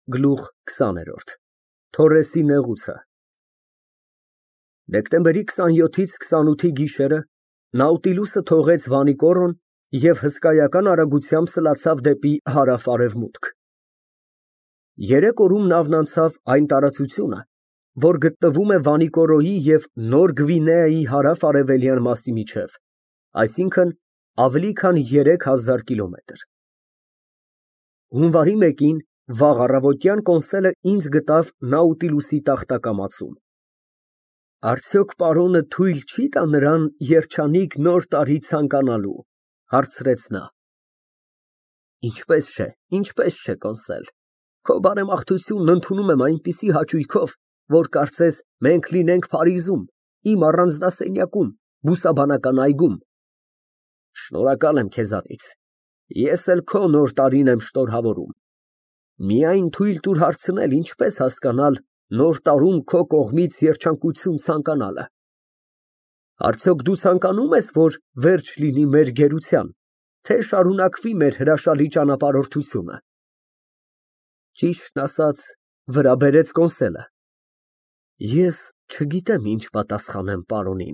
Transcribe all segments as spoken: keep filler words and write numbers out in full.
Գլուխ քսաներորդ Թորեսի նեղուցը Դեկտեմբերի քսանյոթից քսանութի գիշերը Նաուտիլուսը թողեց Վանիկորոն և հսկայական արագությամբ սլացավ դեպի հարավ֊արևմուտք։ Երեք օրում նավն անցավ այն տարածությունը, որ գտնվում է Վանիկորոյի և Նոր Գվինեայի հարավ֊արևելյան մասի միջև, այսինքն ավելի քան երեք հազար կիլոմետր։ Հունվարի մեկին վաղ առավոտյան կոնսոլը ինձ գտավ Նաուտիլուսի տախտակամածում։ Արդյոք պարոնը թույլ չի տա նրան երջանիկ նոր տարի ցանկանալու, հարցրեց նա։ Ինչպես չէ, ինչպես չէ, կոնսել, քո բարեմաղթությունն ընդունում եմ այնպիսի հաճույքով, որ կարծես մենք լինենք Փարիզում, իմ առանձնասենյակում, բուսաբանական այգում։ Շնորհակալ եմ քեզանից, ես էլ քո նոր տարին եմ շնորհավորում։ Միայն թույլ տուր հարցնել, ինչպես հասկանալ նոր տարում քո կողմից երջանկություն ցանկանալը։ Արդյոք դու ցանկանում ես, որ վերջ լինի մեր գերության, թե շարունակվի մեր հրաշալի ճանապարհորդությունը։ Ճիշտն ասած, վրա բերեց կոնսոլը։ Ես չգիտեմ ինչ պատասխանեմ պարոնին։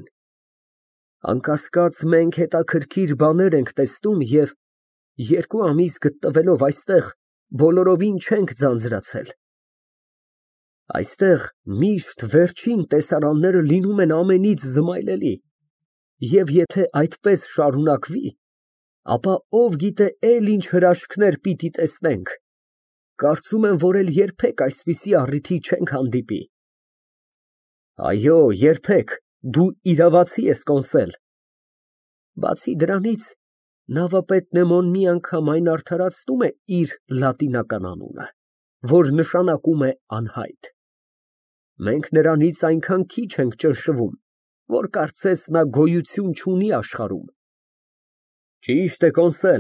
Անկասկած մենք հետաքրքիր բաներ ենք տեսնում և երկու ամիս գտնվելով այստեղ բոլորովին չենք ձանձրացել։ Այստեղ միշտ վերջին տեսարանները լինում են ամենից զմայլելի, և եթե այդպես շարունակվի, ապա ով գիտե էլ ինչ հրաշքներ պիտի տեսնենք, կարծում եմ, որ էլ երբեք այսպիսի առիթի չենք հանդիպի։ Այո, երբեք, դու իրավացի ես, կոնսել։ Բացի դրանից, նավապետ Նեմոն մի անգամ այն արդարացնում է իր լատինական անունը, որ նշանակում է անհայտ։ Մենք նրանից այնքան քիչ ենք ճնշվում, որ կարծես նա գոյություն չունի աշխարհում։ Ճիշտ է, կոնսել։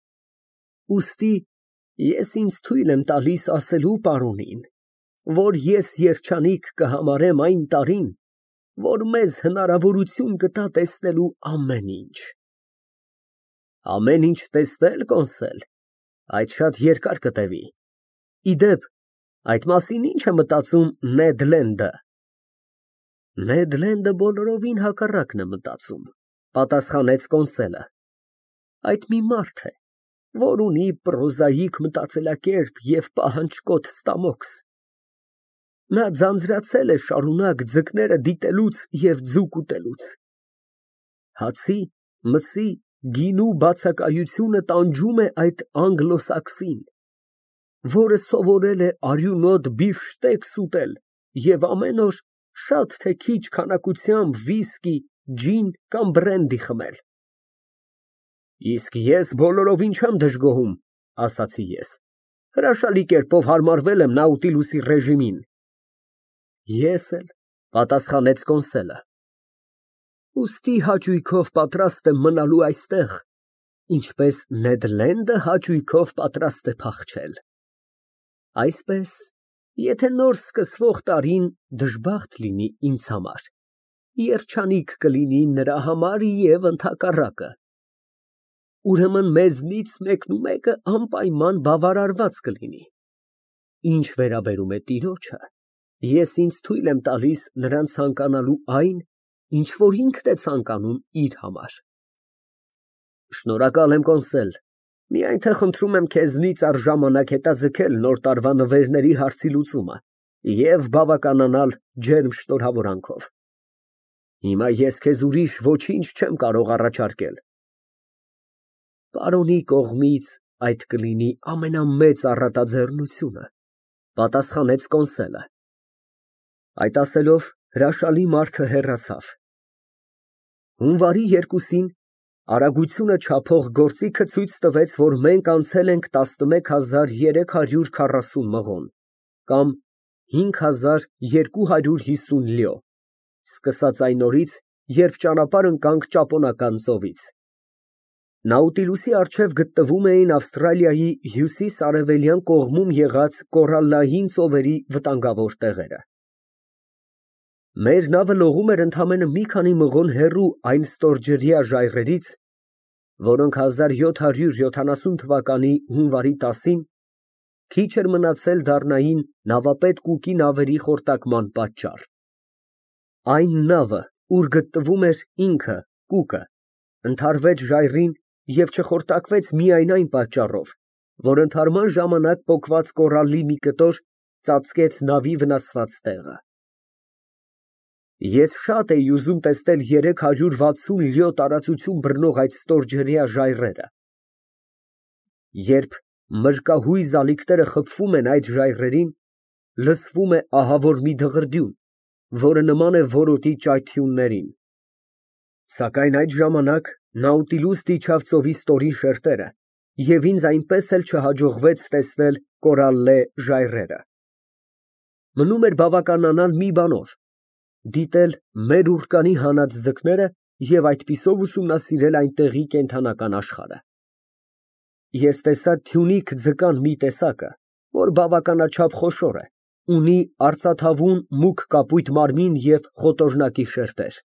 Ուստի ես ինձ թույլ եմ տալիս ասելու պարոնին, որ ես երջանիկ կհամարեմ այն տարին, որ մեզ հնարավորություն կտա տեսնելու ամեն ինչ։ Ամեն ինչ տեսնել, կոնսել, այդ շատ երկար կտևի։ Իդեպ, այդ մասին ինչ է մտածում Նեդ Լենդը։ Նեդ Լենդը բոլորովին հակառակն է մտածում, պատասխանեց կոնսոլը։ Այդ մի մարդ է, որ ունի պրոզաիկ մտածելակերպ և պահանջկոտ ստամոքս։ Նա ձանձրացել է շարունակ ձկները դիտելուց և ձուկ ուտելուց։ Հացի, մսի, գինու բացակայությունը տանջում է այդ անգլոսաքսին, որը սովորել է արյունոտ բիֆշտեքս ուտել և ամեն օր շատ թե քիչ քանակությամբ վիսկի, ջին կամ բրենդի խմել։ Իսկ ես բոլորովին չեմ դժգոհում, ասացի ես, հրաշալի կերպով հարմարվել եմ Նաուտիլուսի ռեժիմին։ Ես էլ, պատասխանեց կոնսոլը։ Ուստի հաճույքով պատրաստ եմ մնալու այստեղ, ինչպես Նեդ Լենդը հաճույքով պատրաստ է փախչել։ Այսպես, եթե նոր սկսվող տարին դժբախտ լինի ինձ համար, երջանիկ կլինի նրա համար և ընդհակառակը։ Ուրեմն մեզնից մեկնումեկը անպայման բավարարված կլինի։ Ինչ վերաբերում է տիրոջը, ես ինձ թույլ եմ տալիս նրան ցանկանալու այն, ինչ որ ինքն է ցանկանում իր համար։ Շնորհակալ եմ, կոնսել, միայն թե խնդրում եմ քեզնից առժամանակ հետաձգել նոր տարվա նվերների հարցի լուծումը և բավականանալ ջերմ շնորհավորանքով։ Հիմա ես քեզ ուրիշ ոչինչ չեմ կարող առաջարկել։ Պարոնի կողմից այդ կլինի ամենամեծ առատաձեռնությունը, պատասխանեց կոնսոլը։ Այդ ասելով հրաշալի մարդը հեռացավ։ Հունվարի երկուսին արագությունը չափող գործիքը ցույց տվեց, որ մենք անցել ենք տասնմեկ հազար երեք հարյուր քառասուն մղոն, կամ հինգ հազար երկու հարյուր հիսուն լյո, սկսած այն օրից, երբ ճանապարհ ընկանք Ճապոնական ծովից։ Նաուտիլուսի առջև գտնվում էին Ավստրալիայի հյուսիս֊արևելյան կողմում եղած կորալլային ծովերի վտանգավոր տեղերը։ Մեր նավը լողում էր ընդամենը մի քանի մղոն հեռու այն ստորջրյա ժայռերից, որոնք հազար յոթ հարյուր յոթանասուն թվականի հունվարի տասին քիչ էր մնացել դառնային նավապետ Կուկի նավերի խորտակման պատճառ։ Այն նավը, ուր գտնվում էր ինքը, Կուկը, ընդհարվեց ժայռին և չխորտակվեց միայն այն պատճառով, որ ընդհարման ժամանակ պոկված կորալի մի կտոր ծածկեց նավի վնասված տեղը։ Ես շատ էի ուզում տեսնել երեք հարյուր վաթսուն լյո տարածություն բռնող այդ ստորջրյա ժայռերը։ Երբ մրրկահույզ ալիքները խփվում են այդ ժայռերին, լսվում է ահավոր մի դղրդյուն, որը նման է որոտի ճայթյուններին։ Սակայն այդ ժամանակ Նաուտիլուս դիչավ ծովի ստորին շերտերը, և ինձ այնպես էլ չհաջողվեց տեսնել կորալլե ժայռերը։ Մնում էր բավականանալ մի բանով, դիտել մեր ուռկանի հանած ձկները և այդպիսով ուսումնասիրել այնտեղի կենդանական աշխարհը։ Ես տեսա թյունիկ ձկան մի տեսակը, որ բավականաչափ խոշոր է, ունի արծաթավուն մուգ կապույտ մարմին և խոտորնակի շերտեր։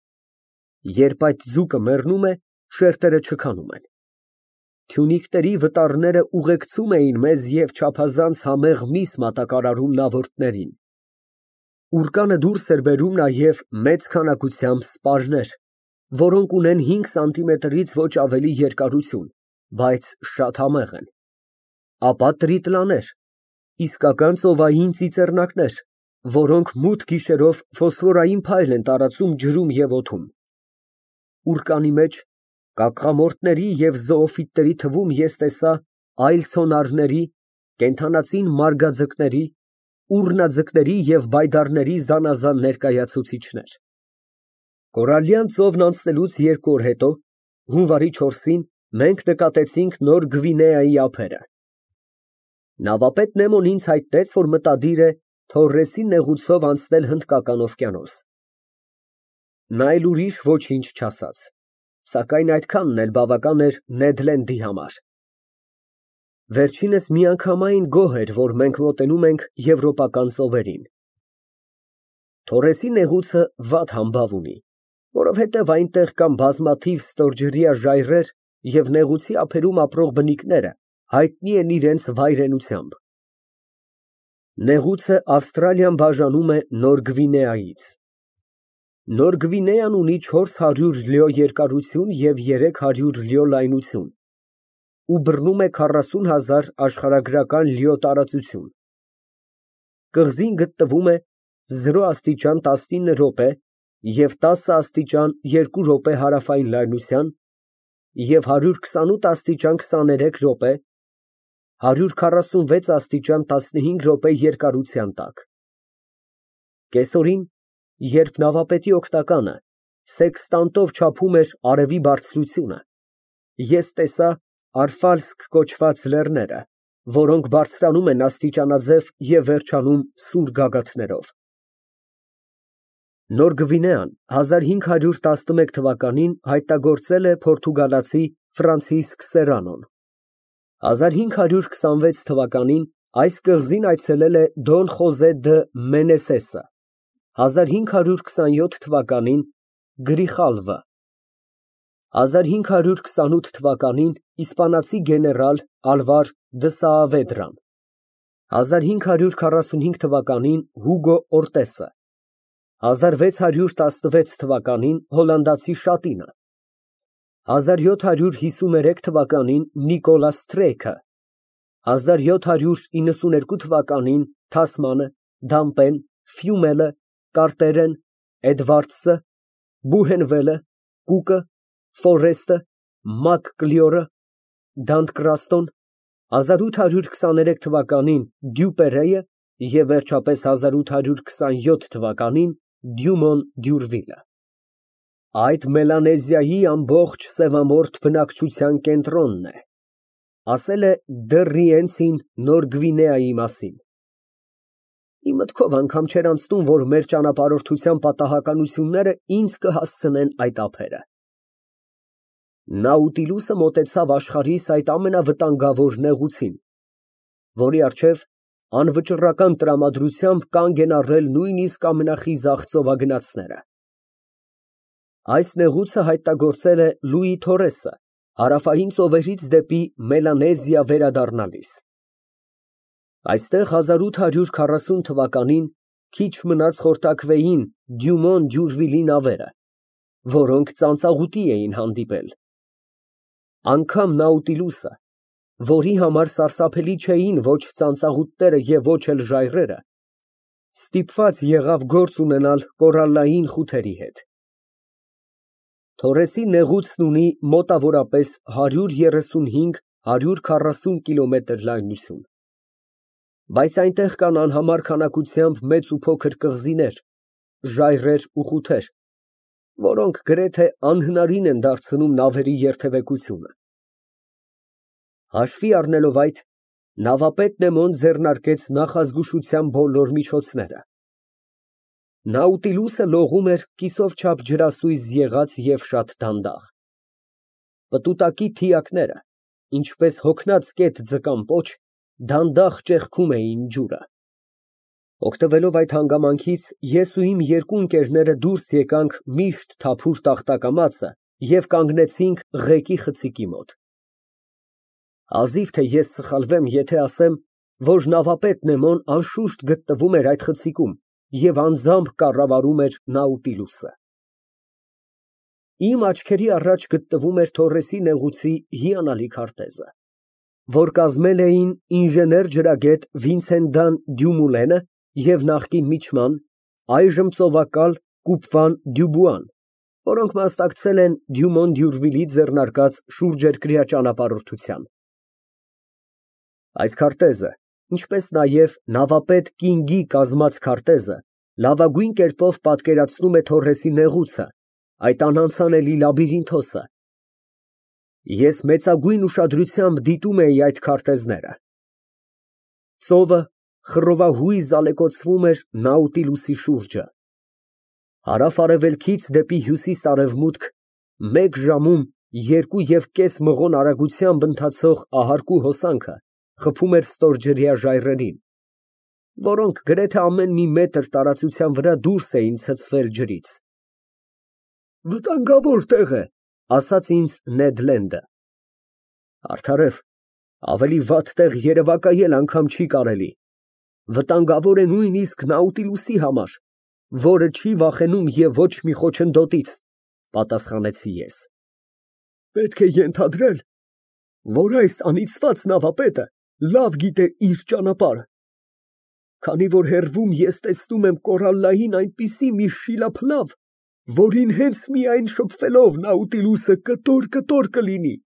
Երբ այդ ձուկը մեռնում է, շերտերը չքանում են։ Թյունիկների վտարները ուղեկցում էին մեզ և չափազանց համեղ միս մատակարարում նավորդներին։ Ուռկանը դուրս էր բերում նաև մեծ քանակությամբ սպարներ, որոնք ունեն հինգ սանտիմետրից ոչ ավելի երկարություն, բայց շատ համեղ են, ապա տրիտլաներ, իսկական ծովային ծիծեռնակներ, որոնք մութ գիշերով ֆոսֆորային փայլ են տարածում ջրում և օդում։ Ուռկանի մեջ կակղամորտների և զոոֆիտների թվում ես տեսա այլ ցոնարների, կենդանածին մարգաձկների, ուռնաձկների և բայդարների զանազան ներկայացուցիչներ։ Կորալլյան ծովն անցնելուց երկու օր հետո, հունվարի չորսին, մենք նկատեցինք Նոր Գվինեայի ափերը։ Նավապետ Նեմոն ինձ հայտնեց, որ մտադիր է Թորրեսի նեղուցով անցնել Հնդկական օվկիանոս։ Նա էլ ուրիշ ոչինչ չասաց, սակայն այդքանն էլ բավական էր Նեդ Լենդի համար։ Վերջինս միանգամայն գոհ էր, որ մենք մոտենում ենք եվրոպական ծովերին։ Թորրեսի նեղուցը վատ համբավ ունի, որովհետև այնտեղ կան բազմաթիվ ստորջրյա ժայռեր և նեղուցի ափերում ապրող բնիկները հայտնի են իրենց վայրենությամբ։ Նեղուցը Ավստրալիան բաժանում է Նոր Գվինեայից։ Նոր Գվինեան ունի չորս հարյուր լյո երկարություն և երեք հարյուր լյո լայնություն ու բռնում է քառասուն հազար աշխարհագրական լյո տարածություն։ Կղզին գտնվում է զրո աստիճան տասնինը րոպե և տասը աստիճան երկու րոպե հարավային լայնության և հարյուր քսանութ աստիճան քսաներեք րոպե, հարյուր քառասունվեց աստիճան տասնհինգ րոպե երկարության տակ։ Կեսօրին, երբ նավապետի օգնականը սեքստանտով չափում էր արևի բարձրությունը, ես տեսա Արֆալսկ կոչված լեռները, որոնք բարձրանում են աստիճանաձև և վերջանում սուր գագաթներով։ Նոր Գվինեան հազար հինգ հարյուր տասնմեկ թվականին հայտնագործել է պորտուգալացի Ֆրանցիսկ Սերանոն։ հազար հինգ հարյուր քսանվեց թվականին այս կղզին այցելել է Դոն Խոզե դը Մենեսեսը, հազար հինգ հարյուր քսանյոթ թվականին Գրիխալվը, հազար հինգ հարյուր քսանութ թվականին իսպանացի գեներալ Ալվար դը Սաավեդրան, հազար հինգ հարյուր քառասունհինգ թվականին Հուգո Օրտեսը, հազար վեց հարյուր տասնվեց թվականին հոլանդացի Շատինը, հազար յոթ հարյուր հիսուներեք թվականին Նիկոլա Սթրեյքը, հազար յոթ հարյուր իննսուներկու թվականին Թասմանը, Դամպեն, Ֆյումելը, Կարտերեն, Էդվարդսը, Բուհենվելը, Կուկը, Ֆորեստը, Մակկլյորը, Դանտկրաստոն, հազար ութ հարյուր քսաներեք թվականին Դյուպերեյը և վերջապես հազար ութ հարյուր քսանյոթ թվականին Դյումոն Դյուրվիլը։ Այդ Մելանեզիայի ամբողջ սևամորթ բնակչության կենտրոնն է, ասել է դը Ռիենցին Նոր Գվինեայի մասին։ Իմ մտքով անգամ չէր անցնում, որ մեր ճանապարհորդության պատահականությունները ինձ կհասցնեն այդ ափերը։ Նաուտիլուսը մոտեցավ աշխարհիս այդ ամենավտանգավոր նեղուցին, որի առջև անվճռական տրամադրությամբ կանգ են առել նույնիսկ ամենախիզախ ծովագնացները։ Այս նեղուցը հայտնագործել է Լուի Թորեսը հարավային ծովերից դեպի Մելանեզիա վերադառնալիս։ Այստեղ հազար ութ հարյուր քառասուն թվականին քիչ մնաց խորտակվեին Դյումոն Դյուրվիլի նավերը, որոնք ծանծաղուտի էին հանդիպել։ Անգամ Նաուտիլուսը, որի համար սարսափելի չէին ոչ ծանծաղուտները և ոչ էլ ժայռերը, ստիպված եղավ գործ ունենալ կորալլային խութերի հետ։ Թորեսի նեղուցն ունի մոտավորապես հարյուր երեսունհինգ հարյուր քառասուն կիլոմետր լայնություն, բայց այնտեղ կան անհամար քանակությամբ մեծ ու փոքր կղզիներ, ժայռեր ու խութեր, որոնք գրեթե անհնարին են դարձնում նավերի երթևեկությունը։ Հաշվի առնելով այդ, նավապետ Նեմոն ձեռնարկեց նախազգուշության բոլոր միջոցները։ Նաուտիլուսը լողում էր կիսով չափ ջրասույզ եղած և շատ դանդաղ։ Պտուտակի թիակները, ինչպես հոգնած կետ ձկան պոչ, դանդաղ ճեղքում էին ջուրը։ Օգտվելով այդ հանգամանքից, ես ու իմ երկու ընկերները դուրս եկանք միշտ թափուր տախտակամածը և կանգնեցինք ղեկի խցիկի մոտ։ Հազիվ թե ես սխալվեմ, եթե ասեմ, որ նավապետ Նեմոն անշուշտ գտնվում էր այդ խցիկում և անձամբ կառավարում էր Նաուտիլուսը։ Իմ աչքերի առաջ գտնվում էր Թորեսի նեղուցի հիանալի քարտեզը, որ կազմել էին ինժեներ֊ջրագետ Վինսենտան Դյումուլենը և նախկին միչման, այժմ ծովակալ Կուպվան Դյուբուան, որոնք մասնակցել են Դյումոն Դյուրվիլի ձեռնարկած շուրջերկրյա ճանապարհորդության։ Այս քարտեզը, ինչպես նաև նավապետ Կինգի կազմած քարտեզը, լավագույն կերպով պատկերացնում է Թորեսի նեղուցը, այդ անանցանելի լաբիրինթոսը։ Ես մեծագույն ուշադրությամբ դիտում էի այդ քարտեզները։ Ծովը խռովահույզ ալեկոծվում էր Նաուտիլուսի շուրջը։ Հարավ֊արևելքից դեպի հյուսիս֊արևմուտք մեկ ժամում երկու և կես մղոն արագությամբ ընթացող ահարկու հոսանքը խփում էր ստորջրյա ժայռերին, որոնք գրեթե ամեն մի մետր տարածության վրա դուրս էին ցցվել ջրից։ Վտանգավոր տեղ է, ասաց ինձ Նեդ Լենդը։ Արդարև, ավելի վատ տեղ երևակայել անգամ չի կարելի։ Վտանգավոր է նույնիսկ Նաուտիլուսի համար, որը չի վախենում և ոչ մի խոչընդոտից, պատասխանեցի ես։ Պետք է ենթադրել, որ այս անիծված նավապետը լավ գիտե իր ճանապարհը, քանի որ հեռվում ես տեսնում եմ կորալլային այնպիսի մի շիլափլավ, որին հենց միայն շփվելով Նաուտիլուսը կտոր֊կտոր կլինի։